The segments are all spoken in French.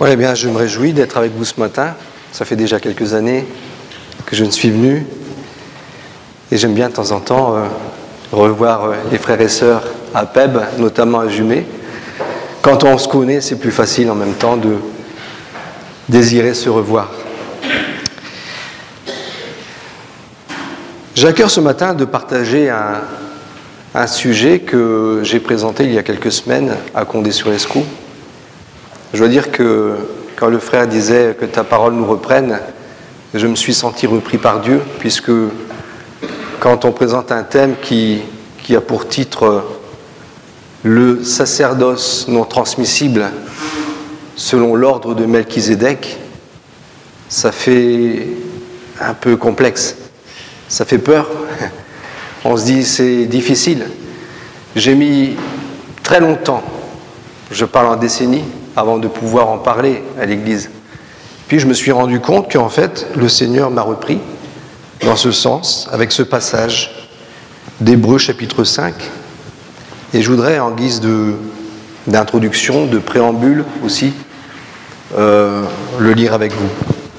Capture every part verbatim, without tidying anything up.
Ouais, eh bien, je me réjouis d'être avec vous ce matin. Ça fait déjà quelques années que je ne suis venu. Et j'aime bien de temps en temps euh, revoir euh, les frères et sœurs à Peb, notamment à Jumet. Quand on se connaît, c'est plus facile en même temps de désirer se revoir. J'ai à cœur ce matin de partager un, un sujet que j'ai présenté il y a quelques semaines à Condé-sur-Escaut. Je dois dire que quand le frère disait que ta parole nous reprenne, je me suis senti repris par Dieu, puisque quand on présente un thème qui, qui a pour titre le sacerdoce non transmissible selon l'ordre de Melchizedek, ça fait un peu complexe, ça fait peur. On se dit c'est difficile. J'ai mis très longtemps, je parle en décennies, avant de pouvoir en parler à l'Église. Puis je me suis rendu compte qu'en fait, le Seigneur m'a repris dans ce sens, avec ce passage d'Hébreux chapitre cinq. Et je voudrais, en guise de, d'introduction, de préambule aussi, euh, le lire avec vous.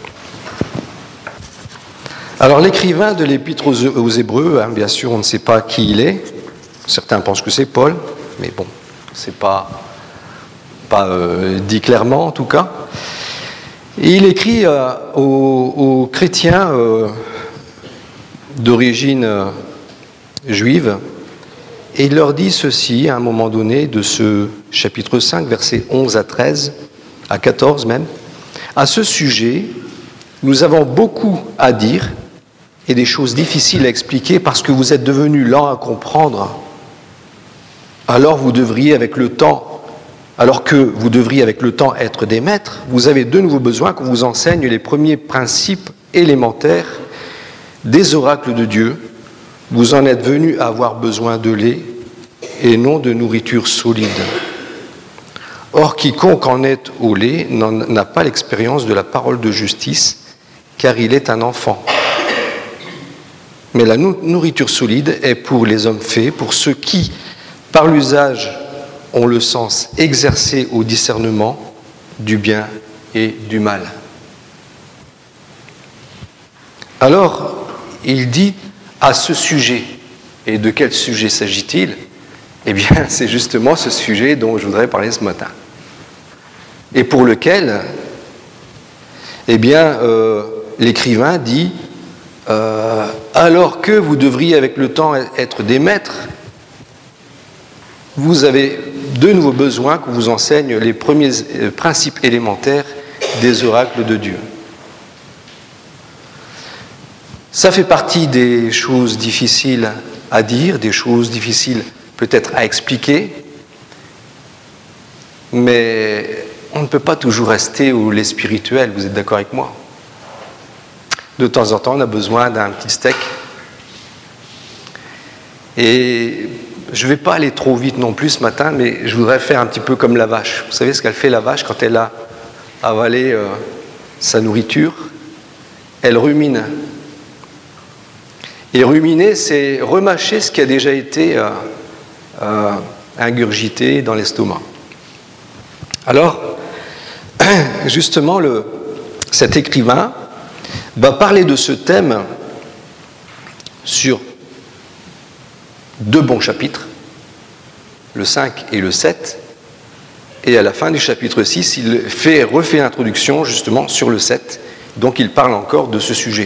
Alors l'écrivain de l'Épître aux, aux Hébreux, hein, bien sûr, on ne sait pas qui il est. Certains pensent que c'est Paul, mais bon, c'est pas... pas euh, dit clairement en tout cas. Et il écrit euh, aux, aux chrétiens euh, d'origine euh, juive, et il leur dit ceci à un moment donné de ce chapitre cinq, versets onze à treize, à quatorze même. À ce sujet, nous avons beaucoup à dire et des choses difficiles à expliquer parce que vous êtes devenus lents à comprendre. Alors vous devriez avec le temps Alors que vous devriez avec le temps être des maîtres, vous avez de nouveau besoin qu'on vous enseigne les premiers principes élémentaires des oracles de Dieu. Vous en êtes venus à avoir besoin de lait et non de nourriture solide. Or, quiconque en est au lait n'a pas l'expérience de la parole de justice, car il est un enfant. Mais la nourriture solide est pour les hommes faits, pour ceux qui, par l'usage, ont le sens exercé au discernement du bien et du mal. Alors, il dit à ce sujet, et de quel sujet s'agit-il ? Eh bien, c'est justement ce sujet dont je voudrais parler ce matin. Et pour lequel, eh bien, euh, l'écrivain dit euh, « Alors que vous devriez avec le temps être des maîtres, vous avez de nouveau besoin qu'on vous enseigne les premiers principes élémentaires des oracles de Dieu. » Ça fait partie des choses difficiles à dire, des choses difficiles peut-être à expliquer, mais on ne peut pas toujours rester au lait spirituel, vous êtes d'accord avec moi ? De temps en temps, on a besoin d'un petit steak. Et je ne vais pas aller trop vite non plus ce matin, mais je voudrais faire un petit peu comme la vache. Vous savez ce qu'elle fait, la vache, quand elle a avalé euh, sa nourriture ? Elle rumine. Et ruminer, c'est remâcher ce qui a déjà été euh, euh, ingurgité dans l'estomac. Alors, justement, le, cet écrivain va parler de ce thème sur deux bons chapitres, le cinq et le sept, et à la fin du chapitre six, il fait, refait l'introduction justement sur le sept, donc il parle encore de ce sujet.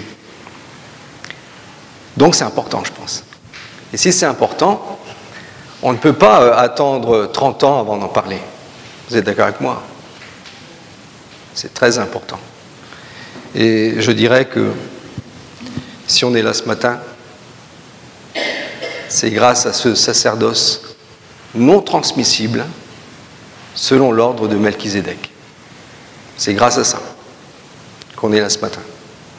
Donc c'est important, je pense. Et si c'est important, on ne peut pas attendre trente ans avant d'en parler. Vous êtes d'accord avec moi ? C'est très important. Et je dirais que si on est là ce matin, c'est grâce à ce sacerdoce non transmissible selon l'ordre de Melchizedek. C'est grâce à ça qu'on est là ce matin.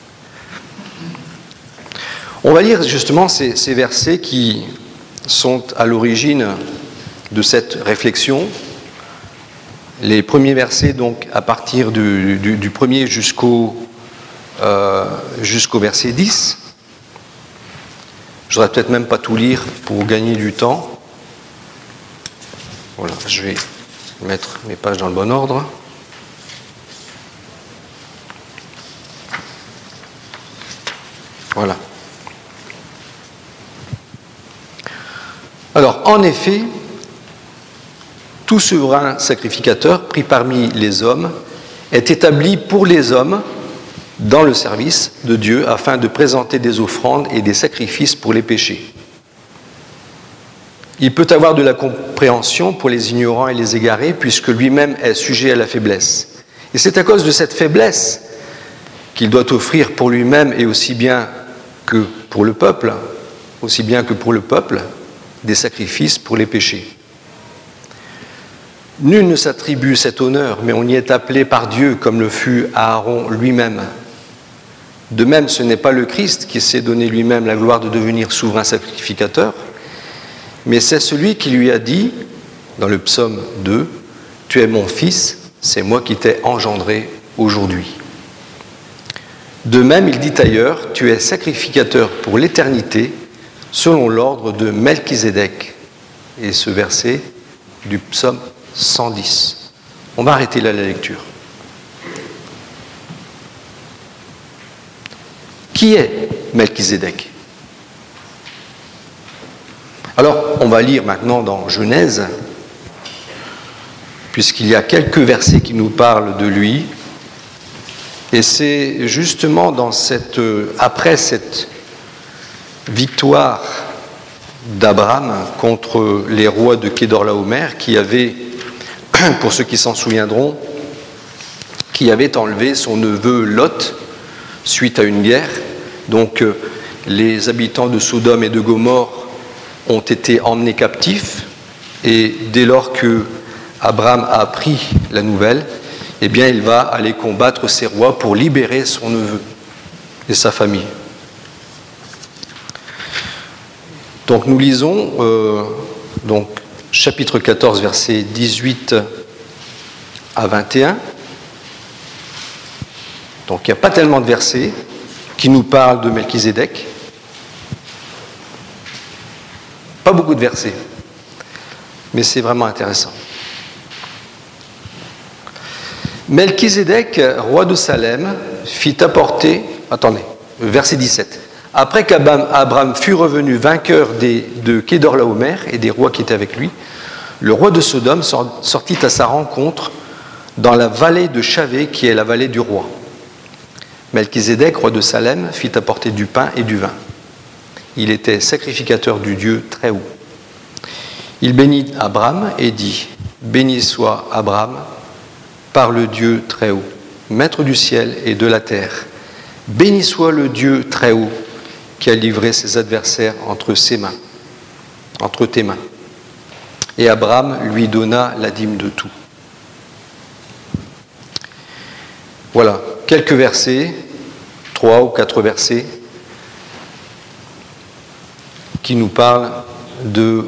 On va lire justement ces, ces versets qui sont à l'origine de cette réflexion. Les premiers versets, donc, à partir du, du, du premier jusqu'au, euh, jusqu'au verset dix. Je ne voudrais peut-être même pas tout lire pour gagner du temps. Voilà, je vais mettre mes pages dans le bon ordre. Voilà. Alors, en effet, tout souverain sacrificateur pris parmi les hommes est établi pour les hommes dans le service de Dieu afin de présenter des offrandes et des sacrifices pour les péchés. Il peut avoir de la compréhension pour les ignorants et les égarés puisque lui-même est sujet à la faiblesse. Et c'est à cause de cette faiblesse qu'il doit offrir pour lui-même et aussi bien que pour le peuple, aussi bien que pour le peuple, des sacrifices pour les péchés. Nul ne s'attribue cet honneur, mais on y est appelé par Dieu comme le fut Aaron lui-même. De même, ce n'est pas le Christ qui s'est donné lui-même la gloire de devenir souverain sacrificateur, mais c'est celui qui lui a dit, dans le psaume deux, « Tu es mon fils, c'est moi qui t'ai engendré aujourd'hui ». De même, il dit ailleurs, « Tu es sacrificateur pour l'éternité, selon l'ordre de Melchizedek ». Et ce verset du psaume cent dix. On va arrêter là la lecture. Qui est Melchizedek ? Alors, on va lire maintenant dans Genèse, puisqu'il y a quelques versets qui nous parlent de lui. Et c'est justement dans cette, après cette victoire d'Abraham contre les rois de Kédorlaomer, qui avaient, pour ceux qui s'en souviendront, qui avait enlevé son neveu Lot suite à une guerre. Donc, les habitants de Sodome et de Gomorrhe ont été emmenés captifs, et dès lors que Abraham a appris la nouvelle, eh bien, il va aller combattre ces rois pour libérer son neveu et sa famille. Donc, nous lisons euh, donc, chapitre quatorze, versets dix-huit à vingt et un. Donc, il n'y a pas tellement de versets qui nous parlent de Melchizedek. Pas beaucoup de versets, mais c'est vraiment intéressant. Melchizedek, roi de Salem, fit apporter, attendez, verset dix-sept. Après qu'Abraham fut revenu vainqueur des, de Kédorlaomer et des rois qui étaient avec lui, le roi de Sodome sortit à sa rencontre dans la vallée de Chavé, qui est la vallée du roi. Melchizedek, roi de Salem, fit apporter du pain et du vin. Il était sacrificateur du Dieu très haut. Il bénit Abraham et dit, « Béni soit Abraham par le Dieu très haut, maître du ciel et de la terre. Béni soit le Dieu très haut qui a livré ses adversaires entre ses mains, entre tes mains. » Et Abraham lui donna la dîme de tout. Voilà, quelques versets, trois ou quatre versets, qui nous parlent de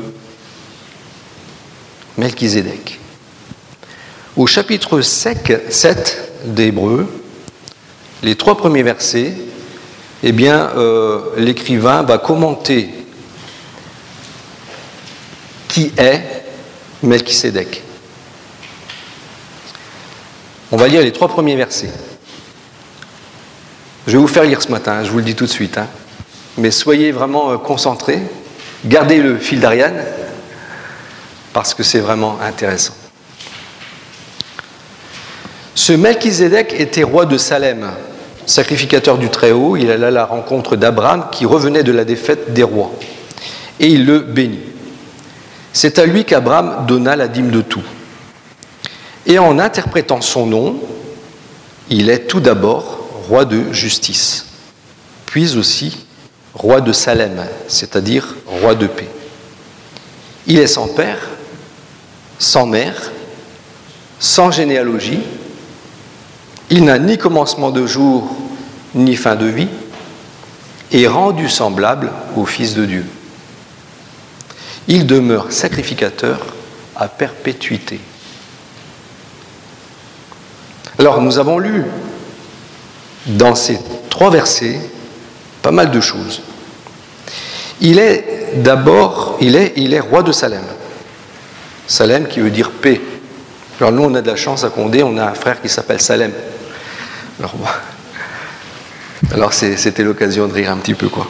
Melchizedek. Au chapitre sept d'Hébreux, les trois premiers versets, eh bien, euh, l'écrivain va commenter qui est Melchizedek. On va lire les trois premiers versets. Je vais vous faire lire ce matin, je vous le dis tout de suite, hein. Mais soyez vraiment concentrés, gardez le fil d'Ariane, parce que c'est vraiment intéressant. Ce Melchizedek était roi de Salem, sacrificateur du Très-Haut. Il alla à la rencontre d'Abraham qui revenait de la défaite des rois, et il le bénit. C'est à lui qu'Abraham donna la dîme de tout. Et en interprétant son nom, il est tout d'abord roi de justice, puis aussi roi de Salem, c'est-à-dire roi de paix. Il est sans père, sans mère, sans généalogie. Il n'a ni commencement de jour, ni fin de vie, et rendu semblable au Fils de Dieu. Il demeure sacrificateur à perpétuité. Alors, nous avons lu dans ces trois versets pas mal de choses. Il est d'abord, il est, il est roi de Salem. Salem qui veut dire paix. Alors nous, on a de la chance à Condé, on a un frère qui s'appelle Salem. Alors, Alors c'est, c'était l'occasion de rire un petit peu, quoi.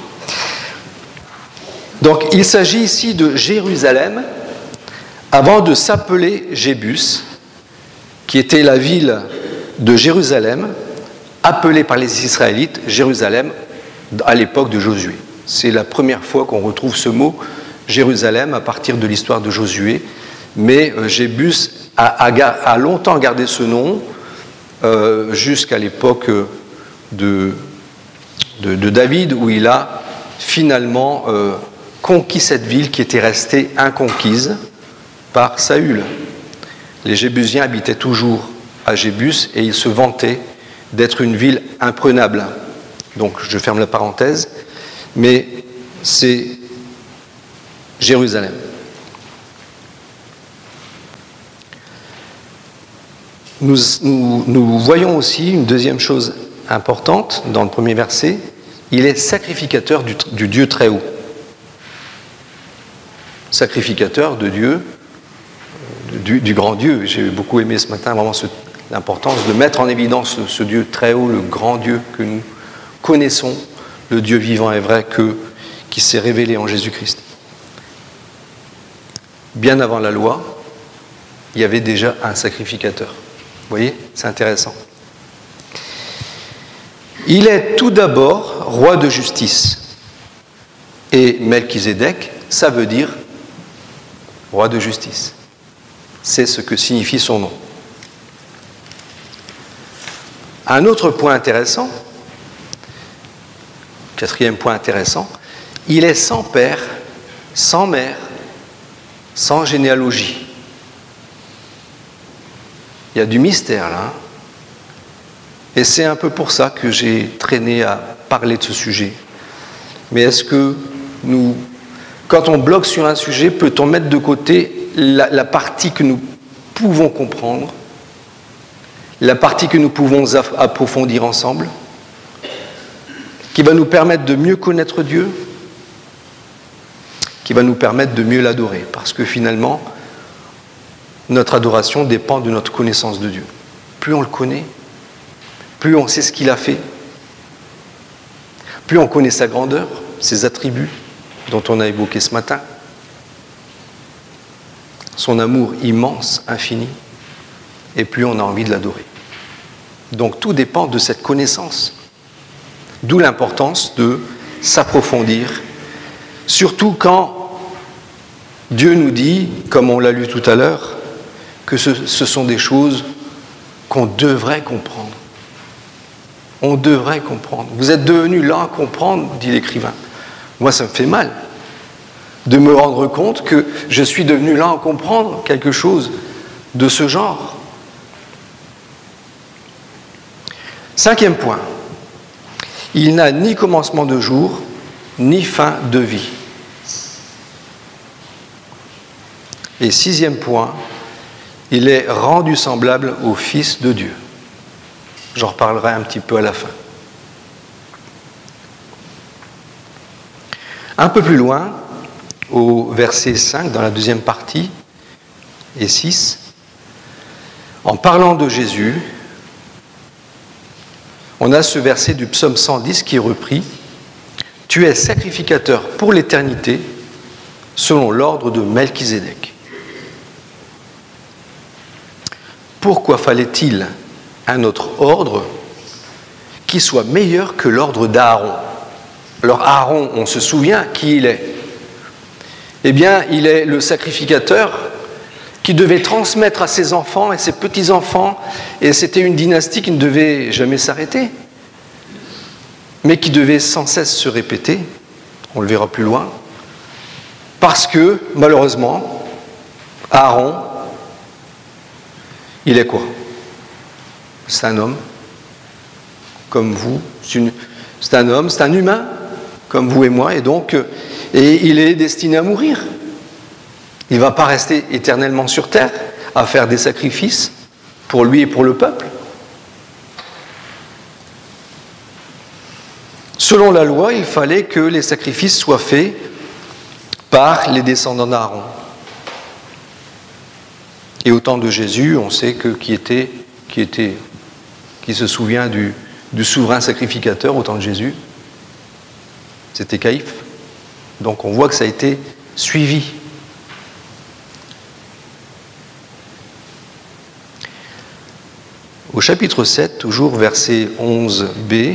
Donc il s'agit ici de Jérusalem, avant de s'appeler Jébus, qui était la ville de Jérusalem, appelée par les Israélites Jérusalem à l'époque de Josué. C'est la première fois qu'on retrouve ce mot Jérusalem à partir de l'histoire de Josué, mais euh, Jébus a, a, a longtemps gardé ce nom euh, jusqu'à l'époque de, de, de David, où il a finalement euh, conquis cette ville qui était restée inconquise par Saül. Les Jébusiens habitaient toujours à Jébus et ils se vantaient d'être une ville imprenable. Donc je ferme la parenthèse, mais c'est Jérusalem. Nous, nous, nous voyons aussi une deuxième chose importante dans le premier verset, il est sacrificateur du, du Dieu très haut. Sacrificateur de Dieu, du, du grand Dieu. J'ai beaucoup aimé ce matin vraiment ce, l'importance de mettre en évidence ce, ce Dieu très haut, le grand Dieu que nous connaissons, le Dieu vivant et vrai que, qui s'est révélé en Jésus-Christ. Bien avant la loi, il y avait déjà un sacrificateur. Vous voyez, c'est intéressant. Il est tout d'abord roi de justice. Et Melchizedek, ça veut dire roi de justice. C'est ce que signifie son nom. Un autre point intéressant, quatrième point intéressant, il est sans père, sans mère, sans généalogie. Il y a du mystère là. Hein. Et c'est un peu pour ça que j'ai traîné à parler de ce sujet. Mais est-ce que nous, quand on bloque sur un sujet, peut-on mettre de côté la, la partie que nous pouvons comprendre, la partie que nous pouvons approfondir ensemble, qui va nous permettre de mieux connaître Dieu, qui va nous permettre de mieux l'adorer, parce que finalement, notre adoration dépend de notre connaissance de Dieu. Plus on le connaît, plus on sait ce qu'il a fait, plus on connaît sa grandeur, ses attributs dont on a évoqué ce matin, son amour immense, infini, et plus on a envie de l'adorer. Donc tout dépend de cette connaissance. D'où l'importance de s'approfondir, surtout quand Dieu nous dit, comme on l'a lu tout à l'heure, que ce, ce sont des choses qu'on devrait comprendre. On devrait comprendre. Vous êtes devenus lents à comprendre, dit l'écrivain. Moi, ça me fait mal de me rendre compte que je suis devenu lent à comprendre quelque chose de ce genre. Cinquième point. Il n'a ni commencement de jour, ni fin de vie. Et sixième point, il est rendu semblable au Fils de Dieu. J'en reparlerai un petit peu à la fin. Un peu plus loin, au verset cinq, dans la deuxième partie, et six, en parlant de Jésus, on a ce verset du psaume cent dix qui est repris. « Tu es sacrificateur pour l'éternité, selon l'ordre de Melchizedek. » Pourquoi fallait-il un autre ordre qui soit meilleur que l'ordre d'Aaron? Alors Aaron, on se souvient qui il est. Eh bien, il est le sacrificateur qui devait transmettre à ses enfants et ses petits-enfants, et c'était une dynastie qui ne devait jamais s'arrêter, mais qui devait sans cesse se répéter, on le verra plus loin, parce que, malheureusement, Aaron, il est quoi? C'est un homme, comme vous, c'est, une, c'est un homme, c'est un humain, comme vous et moi, et donc, et il est destiné à mourir. Il ne va pas rester éternellement sur terre à faire des sacrifices pour lui et pour le peuple. Selon la loi, il fallait que les sacrifices soient faits par les descendants d'Aaron. Et au temps de Jésus, on sait que qui était, qui était, qui se souvient du, du souverain sacrificateur au temps de Jésus. C'était Caïphe. Donc on voit que ça a été suivi. Au chapitre sept, toujours verset onze b,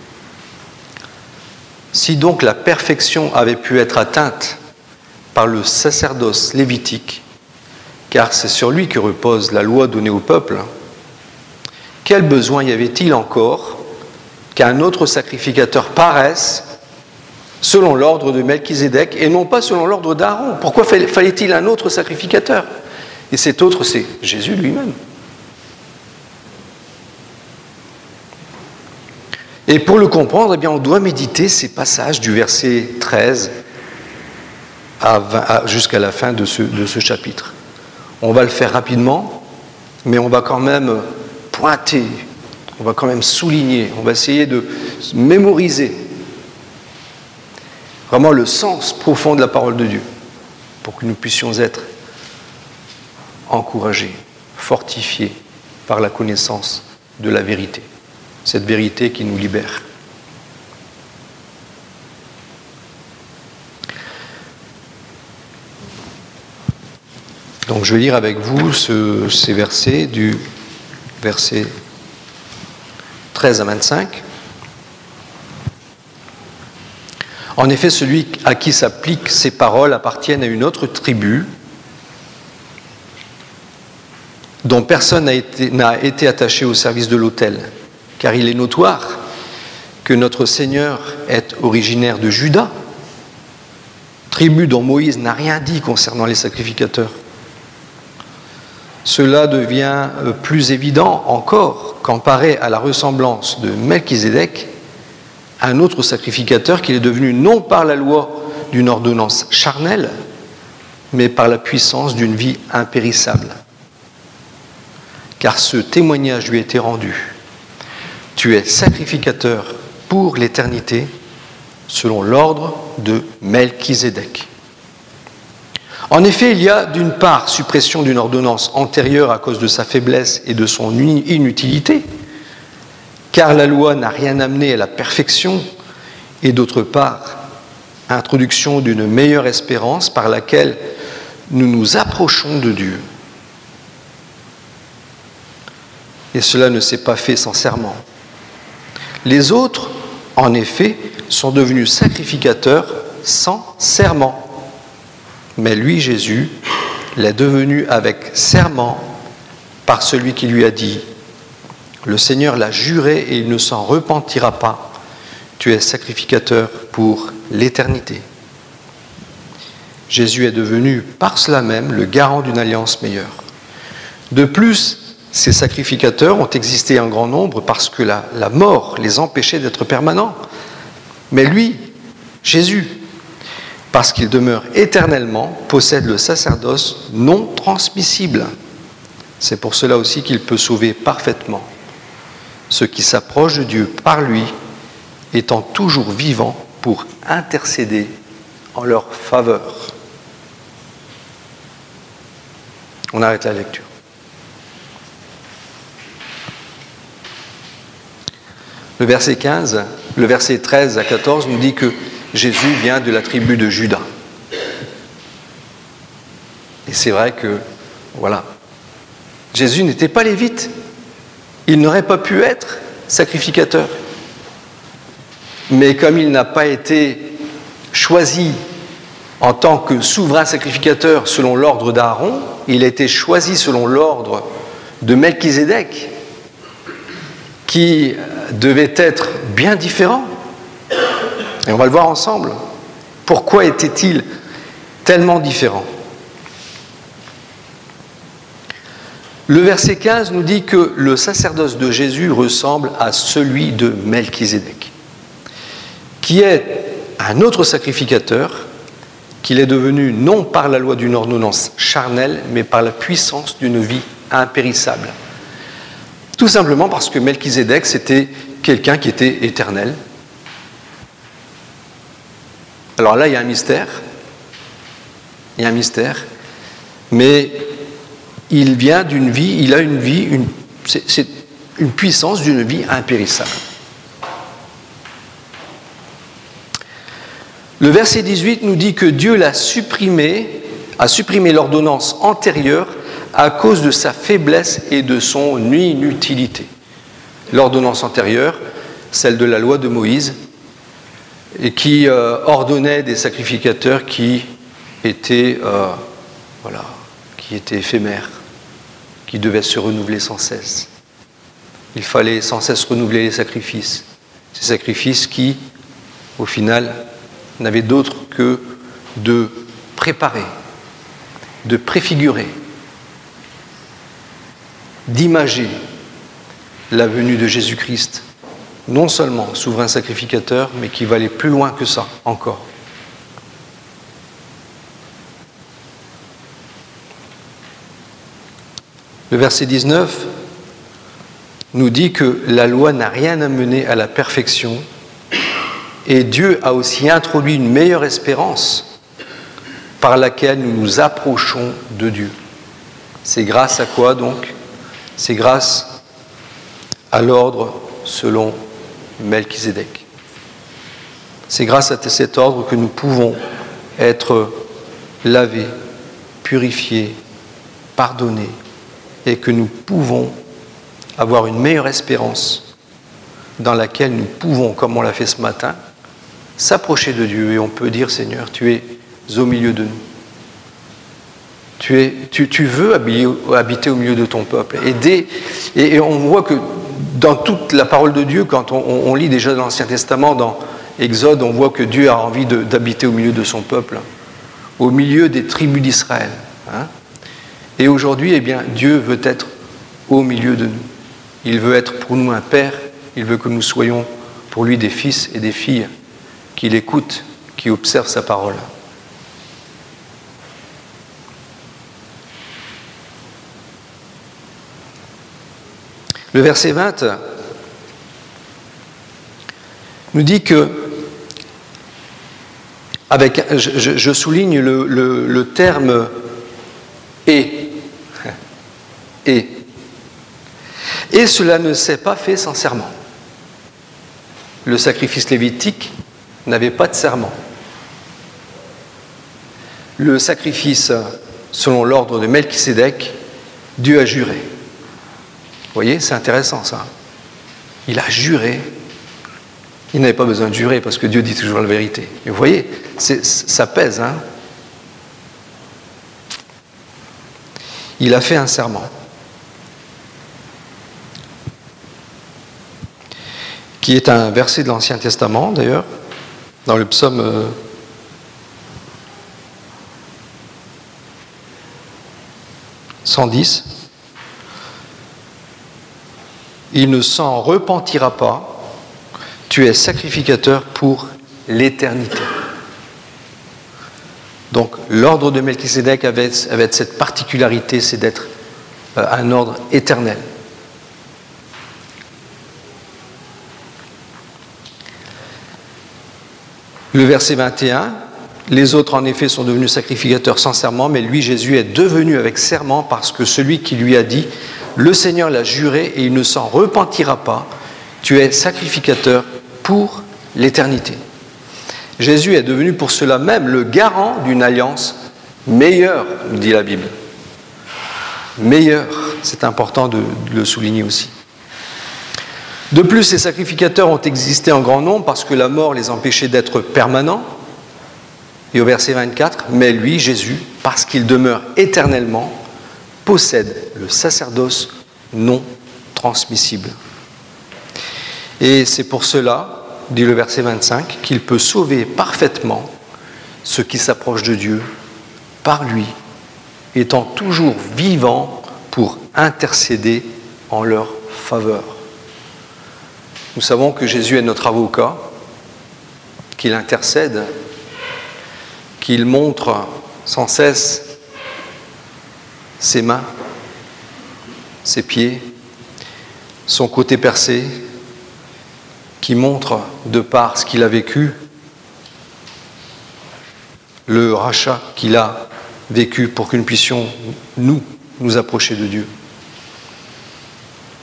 « Si donc la perfection avait pu être atteinte par le sacerdoce lévitique, car c'est sur lui que repose la loi donnée au peuple, quel besoin y avait-il encore qu'un autre sacrificateur paraisse selon l'ordre de Melchizedek et non pas selon l'ordre d'Aaron? Pourquoi fallait-il un autre sacrificateur? Et cet autre, c'est Jésus lui-même. Et pour le comprendre, eh bien, on doit méditer ces passages du verset treize à vingt, à, jusqu'à la fin de ce, de ce chapitre. On va le faire rapidement, mais on va quand même pointer, on va quand même souligner, on va essayer de mémoriser vraiment le sens profond de la parole de Dieu, pour que nous puissions être encouragés, fortifiés par la connaissance de la vérité. Cette vérité qui nous libère. Donc je vais lire avec vous ce, ces versets du verset treize à vingt-cinq. En effet, celui à qui s'appliquent ces paroles appartient à une autre tribu dont personne n'a été, n'a été attaché au service de l'autel. Car il est notoire que notre Seigneur est originaire de Juda, tribu dont Moïse n'a rien dit concernant les sacrificateurs. Cela devient plus évident encore comparé à la ressemblance de Melchizedek, un autre sacrificateur qu'il est devenu non par la loi d'une ordonnance charnelle, mais par la puissance d'une vie impérissable. Car ce témoignage lui a été rendu. Tu es sacrificateur pour l'éternité, selon l'ordre de Melchizedek. En effet, il y a d'une part suppression d'une ordonnance antérieure à cause de sa faiblesse et de son inutilité, car la loi n'a rien amené à la perfection, et d'autre part, introduction d'une meilleure espérance par laquelle nous nous approchons de Dieu. Et cela ne s'est pas fait sans serment. Les autres, en effet, sont devenus sacrificateurs sans serment. Mais lui, Jésus, l'est devenu avec serment par celui qui lui a dit « Le Seigneur l'a juré et il ne s'en repentira pas. Tu es sacrificateur pour l'éternité. » Jésus est devenu par cela même le garant d'une alliance meilleure. De plus, ces sacrificateurs ont existé en grand nombre parce que la, la mort les empêchait d'être permanents. Mais lui, Jésus, parce qu'il demeure éternellement, possède le sacerdoce non transmissible. C'est pour cela aussi qu'il peut sauver parfaitement ceux qui s'approchent de Dieu par lui, étant toujours vivants pour intercéder en leur faveur. On arrête la lecture. Le verset quinze, le verset treize à quatorze nous dit que Jésus vient de la tribu de Juda. Et c'est vrai que, voilà, Jésus n'était pas lévite. Il n'aurait pas pu être sacrificateur. Mais comme il n'a pas été choisi en tant que souverain sacrificateur selon l'ordre d'Aaron, il a été choisi selon l'ordre de Melchizedek, qui devait être bien différent. Et on va le voir ensemble. Pourquoi était-il tellement différent? Le verset quinze nous dit que le sacerdoce de Jésus ressemble à celui de Melchizedek, qui est un autre sacrificateur, qu'il est devenu non par la loi d'une ordonnance charnelle, mais par la puissance d'une vie impérissable. Tout simplement parce que Melchizedek, c'était quelqu'un qui était éternel. Alors là, il y a un mystère. Il y a un mystère. Mais il vient d'une vie, il a une vie, une, c'est, c'est une puissance d'une vie impérissable. Le verset dix-huit nous dit que Dieu l'a supprimé, a supprimé l'ordonnance antérieure à cause de sa faiblesse et de son inutilité. L'ordonnance antérieure, celle de la loi de Moïse, et qui euh, ordonnait des sacrificateurs qui étaient, euh, voilà, qui étaient éphémères, qui devaient se renouveler sans cesse. Il fallait sans cesse renouveler les sacrifices. Ces sacrifices qui, au final, n'avaient d'autre que de préparer, de préfigurer, d'imager la venue de Jésus-Christ, non seulement souverain sacrificateur, mais qui va aller plus loin que ça encore. Le verset dix-neuf nous dit que la loi n'a rien amené à la perfection et Dieu a aussi introduit une meilleure espérance par laquelle nous nous approchons de Dieu. C'est grâce à quoi donc ? C'est grâce à l'ordre selon Melchizedek. C'est grâce à cet ordre que nous pouvons être lavés, purifiés, pardonnés et que nous pouvons avoir une meilleure espérance dans laquelle nous pouvons, comme on l'a fait ce matin, s'approcher de Dieu et on peut dire « Seigneur, tu es au milieu de nous. Tu, es, tu, tu veux habiller, habiter au milieu de ton peuple. » et, dès, et, et on voit que dans toute la parole de Dieu, quand on, on lit déjà dans l'Ancien Testament, dans Exode, on voit que Dieu a envie de, d'habiter au milieu de son peuple, au milieu des tribus d'Israël. Hein. Et aujourd'hui, eh bien, Dieu veut être au milieu de nous. Il veut être pour nous un père, il veut que nous soyons pour lui des fils et des filles qui l'écoutent, qui observent sa parole. Le verset vingt nous dit que, avec, je, je souligne le, le, le terme « et ». Et. Et cela ne s'est pas fait sans serment. Le sacrifice lévitique n'avait pas de serment. Le sacrifice, selon l'ordre de Melchizedek, Dieu a juré. Vous voyez, c'est intéressant ça. Il a juré. Il n'avait pas besoin de jurer parce que Dieu dit toujours la vérité. Mais vous voyez, c'est, ça pèse. Hein. Il a fait un serment. Qui est un verset de l'Ancien Testament, d'ailleurs, dans le psaume cent dix. Il ne s'en repentira pas, tu es sacrificateur pour l'éternité. Donc, l'ordre de Melchizedek avait, avait cette particularité, c'est d'être un ordre éternel. Le verset vingt et un, les autres en effet sont devenus sacrificateurs sans serment, mais lui, Jésus, est devenu avec serment parce que celui qui lui a dit, le Seigneur l'a juré et il ne s'en repentira pas, tu es sacrificateur pour l'éternité. Jésus est devenu pour cela même le garant d'une alliance meilleure, nous dit la Bible. Meilleure, c'est important de le souligner aussi. De plus, ces sacrificateurs ont existé en grand nombre parce que la mort les empêchait d'être permanents. Et au verset vingt-quatre, mais lui, Jésus, parce qu'il demeure éternellement, possède le sacerdoce non transmissible. Et c'est pour cela, dit le verset vingt-cinq, qu'il peut sauver parfaitement ceux qui s'approchent de Dieu par lui, étant toujours vivant pour intercéder en leur faveur. Nous savons que Jésus est notre avocat, qu'il intercède, qu'il montre sans cesse ses mains, ses pieds, son côté percé, qui montre, de par ce qu'il a vécu, le rachat qu'il a vécu pour que nous puissions, nous, nous approcher de Dieu.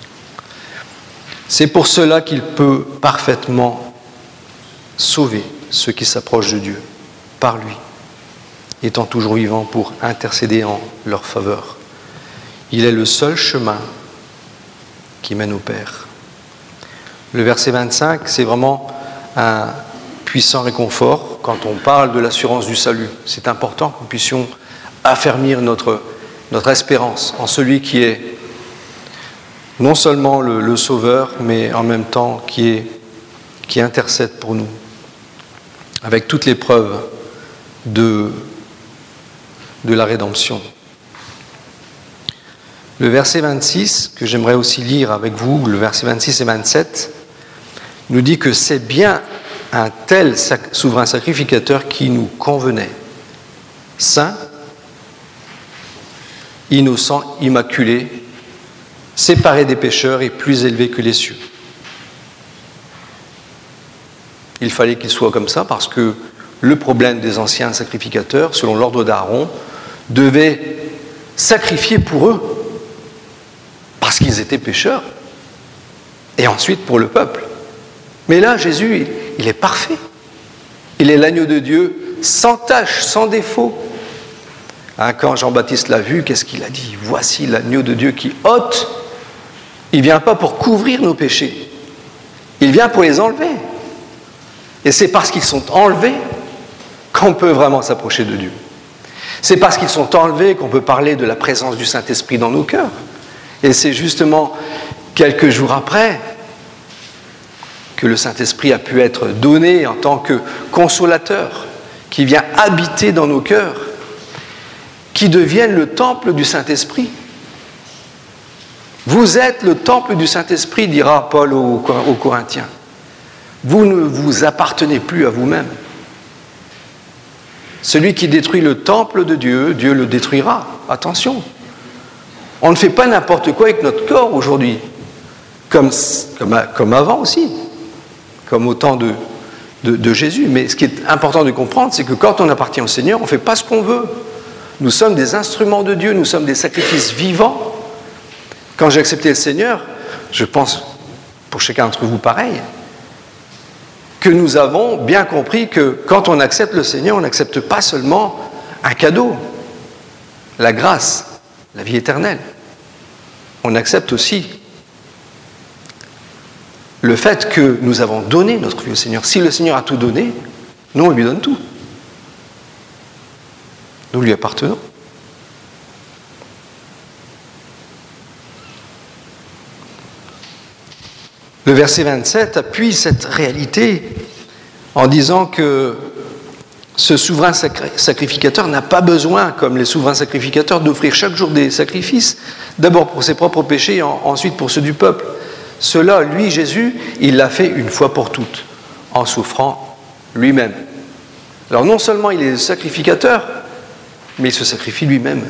C'est pour cela qu'il peut parfaitement sauver ceux qui s'approchent de Dieu, par lui, étant toujours vivant pour intercéder en leur faveur. Il est le seul chemin qui mène au Père. Le verset vingt-cinq, c'est vraiment un puissant réconfort quand on parle de l'assurance du salut. C'est important que nous puissions affermir notre, notre espérance en celui qui est non seulement le, le Sauveur, mais en même temps qui, est, qui intercède pour nous, avec toutes les preuves de, de la rédemption. Le verset vingt-six, que j'aimerais aussi lire avec vous, le verset vingt-six et vingt-sept, nous dit que c'est bien un tel sac- souverain sacrificateur qui nous convenait, saint, innocent, immaculé, séparé des pécheurs et plus élevé que les cieux. Il fallait qu'il soit comme ça parce que le problème des anciens sacrificateurs, selon l'ordre d'Aaron, devait sacrifier pour eux, parce qu'ils étaient pécheurs, et ensuite pour le peuple. Mais là, Jésus, il est parfait. Il est l'agneau de Dieu, sans tache, sans défaut. Hein, quand Jean-Baptiste l'a vu, qu'est-ce qu'il a dit ? Voici l'agneau de Dieu qui ôte. Il ne vient pas pour couvrir nos péchés. Il vient pour les enlever. Et c'est parce qu'ils sont enlevés qu'on peut vraiment s'approcher de Dieu. C'est parce qu'ils sont enlevés qu'on peut parler de la présence du Saint-Esprit dans nos cœurs. Et c'est justement quelques jours après que le Saint-Esprit a pu être donné en tant que consolateur, qui vient habiter dans nos cœurs, qui deviennent le temple du Saint-Esprit. Vous êtes le temple du Saint-Esprit, dira Paul aux, aux Corinthiens. Vous ne vous appartenez plus à vous-même. Celui qui détruit le temple de Dieu, Dieu le détruira. Attention. On ne fait pas n'importe quoi avec notre corps aujourd'hui, comme, comme, comme avant aussi, comme au temps de, de, de Jésus. Mais ce qui est important de comprendre, c'est que quand on appartient au Seigneur, on ne fait pas ce qu'on veut. Nous sommes des instruments de Dieu, nous sommes des sacrifices vivants. Quand j'ai accepté le Seigneur, je pense, pour chacun d'entre vous pareil, que nous avons bien compris que quand on accepte le Seigneur, on n'accepte pas seulement un cadeau, la grâce, la vie éternelle. On accepte aussi le fait que nous avons donné notre vie au Seigneur. Si le Seigneur a tout donné, nous, on lui donne tout. Nous lui appartenons. Le verset vingt-sept appuie cette réalité en disant que ce souverain sacrificateur n'a pas besoin, comme les souverains sacrificateurs, d'offrir chaque jour des sacrifices, d'abord pour ses propres péchés, ensuite pour ceux du peuple. Cela, lui, Jésus, il l'a fait une fois pour toutes, en souffrant lui-même. Alors non seulement il est le sacrificateur, mais il se sacrifie lui-même.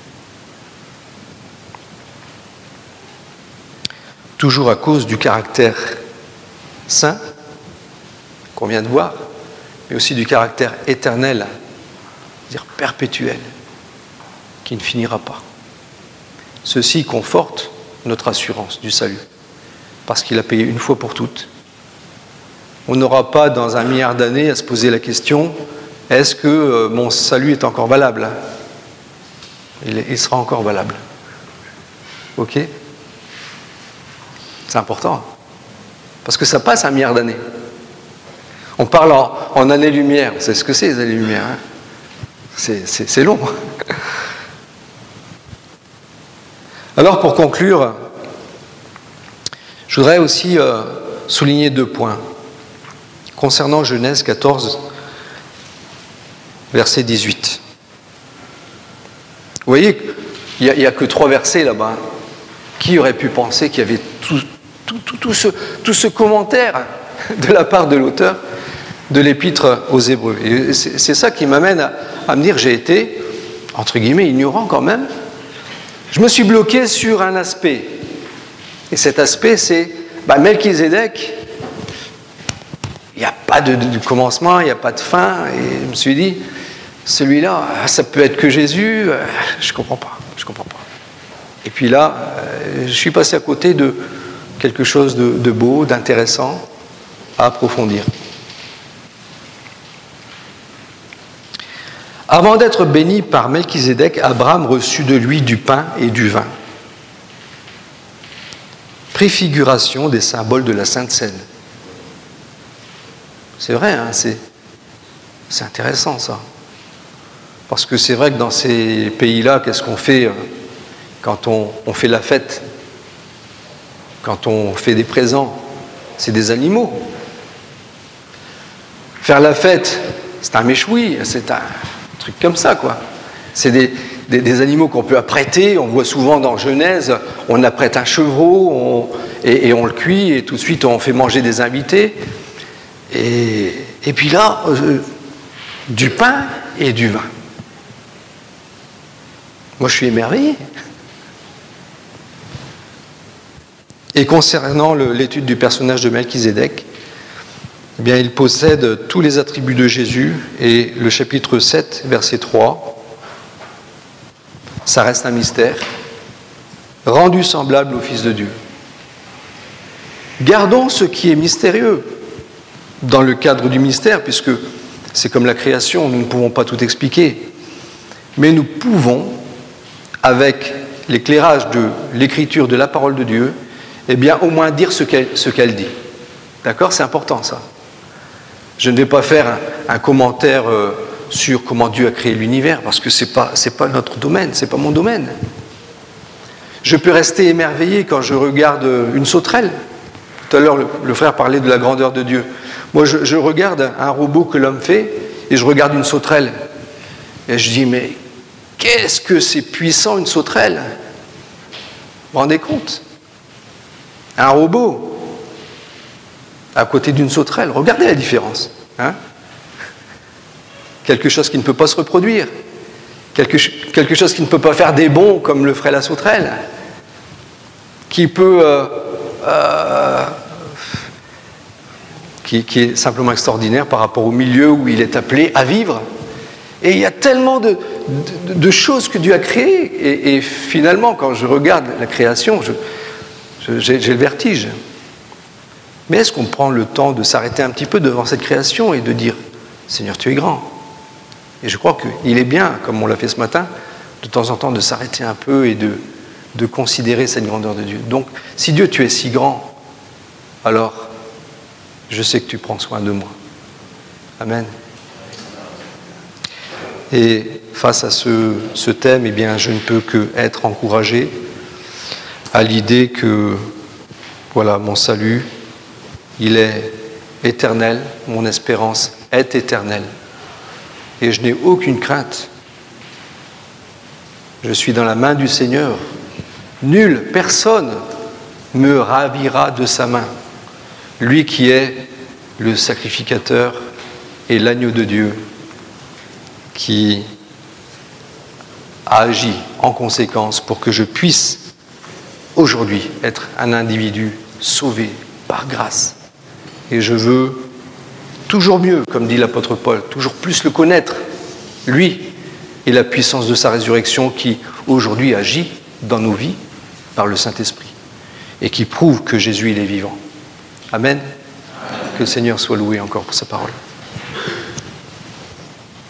Toujours à cause du caractère saint qu'on vient de voir, mais aussi du caractère éternel, c'est-à-dire perpétuel, qui ne finira pas. Ceci conforte notre assurance du salut, parce qu'il a payé une fois pour toutes. On n'aura pas dans un milliard d'années à se poser la question, est-ce que mon salut est encore valable ? Il, il sera encore valable. Ok ? C'est important, parce que ça passe un milliard d'années. On parle en, en années-lumière. Vous savez ce que c'est, les années-lumière, hein ? c'est, c'est, c'est long. Alors, pour conclure, je voudrais aussi euh, souligner deux points. Concernant Genèse quatorze, verset dix-huit. Vous voyez, il n'y a, a que trois versets là-bas. Qui aurait pu penser qu'il y avait tout, tout, tout, tout, ce, tout ce commentaire de la part de l'auteur de l'épître aux Hébreux. Et c'est, c'est ça qui m'amène à, à me dire, j'ai été, entre guillemets, ignorant quand même. Je me suis bloqué sur un aspect. Et cet aspect, c'est, bah, Melchizedek, il n'y a pas de, de, de commencement, il n'y a pas de fin. Et je me suis dit, celui-là, ça peut être que Jésus, je ne comprends pas, je ne comprends pas. Et puis là, je suis passé à côté de quelque chose de, de beau, d'intéressant à approfondir. Avant d'être béni par Melchizedek, Abraham reçut de lui du pain et du vin. Préfiguration des symboles de la Sainte Seine. C'est vrai, hein, c'est, c'est intéressant ça. Parce que c'est vrai que dans ces pays-là, qu'est-ce qu'on fait quand on, on fait la fête? Quand on fait des présents, c'est des animaux. Faire la fête, c'est un méchoui, c'est un truc comme ça, quoi. C'est des, des, des animaux qu'on peut apprêter. On voit souvent dans Genèse, on apprête un chevreau on, et, et on le cuit, et tout de suite on fait manger des invités. Et, et puis là, euh, du pain et du vin. Moi, je suis émerveillé. Et concernant le, l'étude du personnage de Melchizedek, eh bien, il possède tous les attributs de Jésus, et le chapitre sept, verset trois, ça reste un mystère, rendu semblable au Fils de Dieu. Gardons ce qui est mystérieux dans le cadre du mystère, puisque c'est comme la création, nous ne pouvons pas tout expliquer, mais nous pouvons, avec l'éclairage de l'écriture de la parole de Dieu, eh bien, au moins dire ce qu'elle, ce qu'elle dit. D'accord ? C'est important, ça. Je ne vais pas faire un, un commentaire euh, sur comment Dieu a créé l'univers, parce que ce n'est pas, c'est pas notre domaine, ce n'est pas mon domaine. Je peux rester émerveillé quand je regarde une sauterelle. Tout à l'heure, le, le frère parlait de la grandeur de Dieu. Moi, je, je regarde un robot que l'homme fait, et je regarde une sauterelle. Et je dis, mais qu'est-ce que c'est puissant, une sauterelle ? Vous vous rendez compte ? Un robot à côté d'une sauterelle, regardez la différence. Hein ? Quelque chose qui ne peut pas se reproduire, quelque, quelque chose qui ne peut pas faire des bonds comme le ferait la sauterelle, qui peut, euh, euh, qui, qui est simplement extraordinaire par rapport au milieu où il est appelé à vivre. Et il y a tellement de, de, de choses que Dieu a créées, et, et finalement, quand je regarde la création, je J'ai, j'ai le vertige. Mais est-ce qu'on prend le temps de s'arrêter un petit peu devant cette création et de dire « Seigneur, tu es grand ». Et je crois qu'il est bien, comme on l'a fait ce matin, de temps en temps de s'arrêter un peu et de, de considérer cette grandeur de Dieu. Donc, si Dieu, tu es si grand, alors je sais que tu prends soin de moi. Amen. Et face à ce, ce thème, eh bien, je ne peux qu'être encouragé à l'idée que, voilà, mon salut, il est éternel, mon espérance est éternelle. Et je n'ai aucune crainte. Je suis dans la main du Seigneur. Nul, personne me ravira de sa main. Lui qui est le sacrificateur et l'agneau de Dieu, qui a agi en conséquence pour que je puisse aujourd'hui être un individu sauvé par grâce. Et je veux toujours mieux, comme dit l'apôtre Paul, toujours plus le connaître, lui, et la puissance de sa résurrection qui aujourd'hui agit dans nos vies par le Saint-Esprit et qui prouve que Jésus il est vivant. Amen. Que le Seigneur soit loué encore pour sa parole.